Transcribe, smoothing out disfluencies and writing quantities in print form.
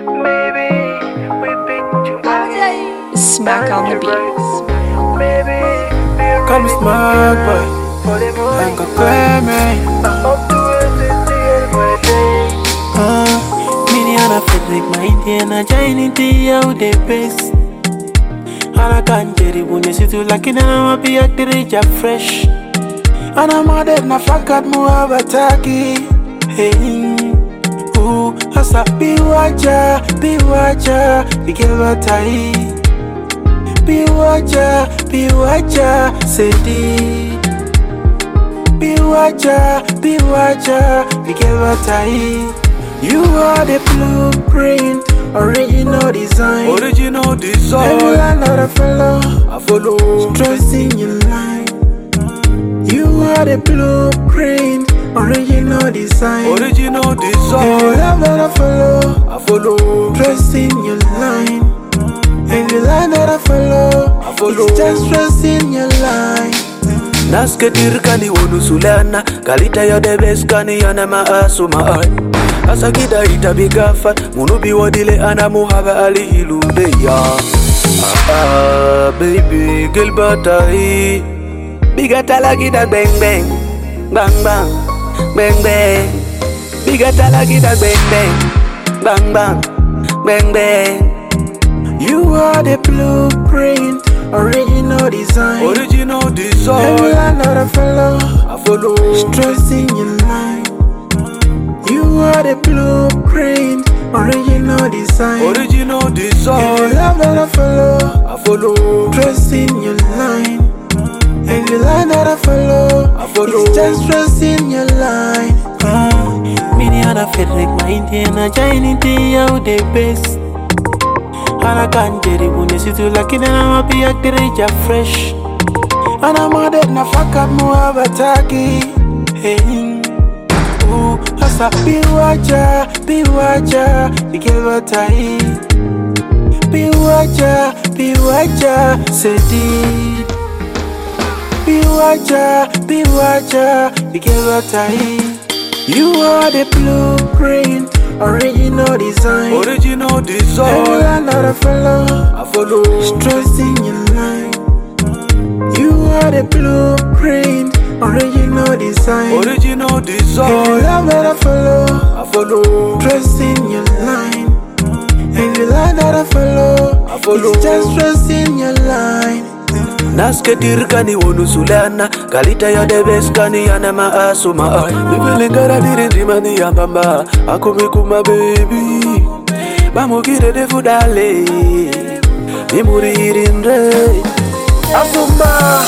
Maybe we pick you up. Smack on the beat. Maybe Call me smart boy, I'm gonna cry me. I'm up to it my day. Mini and a Frederick, my Indiana, Giant how they best. And I can't get it when you see to like it, and I'm happy at the rich are fresh. And I'm mad at na fakat mo abataki. Hey, ooh, asa biwaja, bigelwatai. Biwaja, sedi. Biwaja, bigelwatai. You are the blueprint, original design. Every line that I follow, trusting your line. You are the blueprint, original design. Every line that I follow, trusting your line. Every line that I follow, it's just trusting your line. Nasketir kani wonu sulana kalita ya debes kani yana maasuma ay asakida itabigafa munubi wadile ana muhaba alihilude ya baby gilbatai bigata lagi da bang bang bang bang bang bang bigata lagi da bang bang bang bang bang bang. You are the blueprint, original design. Every line that I follow, trusting your line. You are the blueprint, original design. Every line that I follow, trusting your line. Every line that I follow, it's just trusting your line. Mini and a Frederick, my Indiana, Giant how they best. And I can't get it when you see to like it, and I'm happy at the rich are fresh. And I'm mad at na fakat mo abataki. Hey, ooh, asa biwaja, bigelwatai. Biwaja, sedi. Biwaja, bigelwatai. You are the blueprint, original design. Every line that I follow, trusting your line. You are the blueprint, original design. Every line that I follow, trusting your line. Every line that I follow, it's just trusting your line. Nasketir kani wonu sulana kalita ya debes kani yana maasuma ay Bibelengara dirindimani ya mbamba akumikuma baby Bamugire defu dale Nimuri irindre Asumba